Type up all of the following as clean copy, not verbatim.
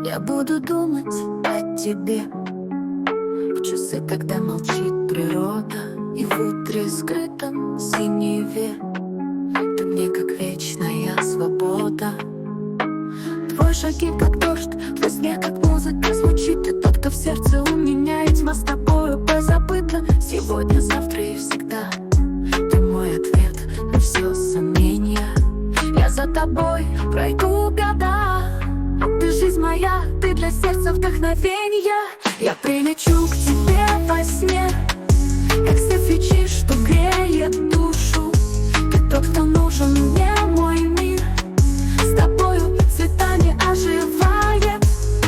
Я буду думать о тебе в часы, когда молчит природа, и в утре скрытом синеве ты мне как вечная свобода. Твои шаги как дождь, во сне как музыка звучит. Ты тот, кто в сердце у меня, и тьма с тобою позабыта. Сегодня, завтра и всегда ты мой ответ на все сомнения. Я за тобой пройду года. Ты жизнь моя, ты для сердца вдохновенье. Я прилечу к тебе во сне, как свет свечи, что греет душу. Ты тот, кто нужен мне, мой мир. С тобою цветами оживает.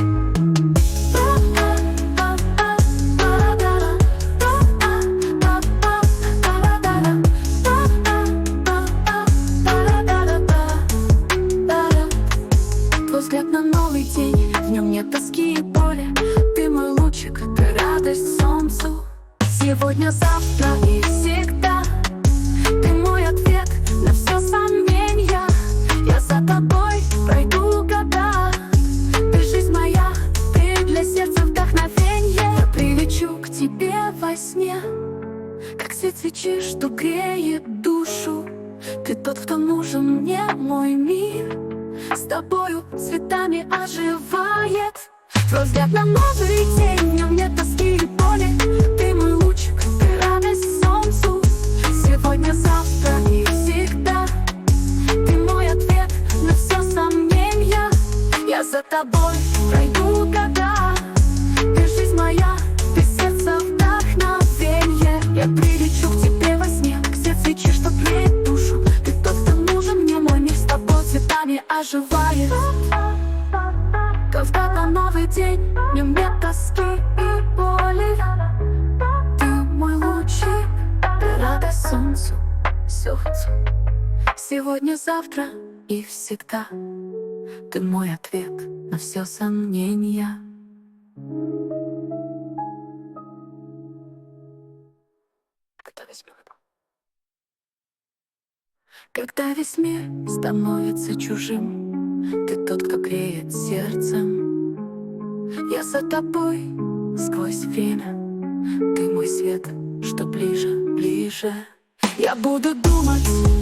Твой взгляд на новый день, в нем нет тоски и боли. Ты мой лучик, ты радость солнцу. Сегодня, завтра и всегда ты мой ответ на все сомнения. Я за тобой пройду года. Ты жизнь моя, ты для сердца вдохновенье. Я прилечу к тебе во сне, как свет свечи, что греет душу. Ты тот, кто нужен мне, мой мир. С тобою цветами оживает. Твой взгляд на новый день, в нем нет тоски и боли. Ты мой лучик, ты радость солнцу. Сегодня, завтра и всегда ты мой ответ на все сомнения. Я за тобой пройду года. Ты жизнь моя, ты сердце вдохновенье. Я прилечу к тебе во сне, как свет свечи, что греет душу. Ты тот, кто нужен мне, мой мир. С тобой цветами оживает. Когда-то новый день, в нем нет тоски и боли. Ты мой лучик, ты радость солнцу, сердцу. Сегодня, завтра и всегда ты мой ответ на все сомнения. Когда весь мир становится чужим, ты тот, кто греет сердцем. Я за тобой сквозь время, ты мой свет, что ближе, ближе. Я буду думать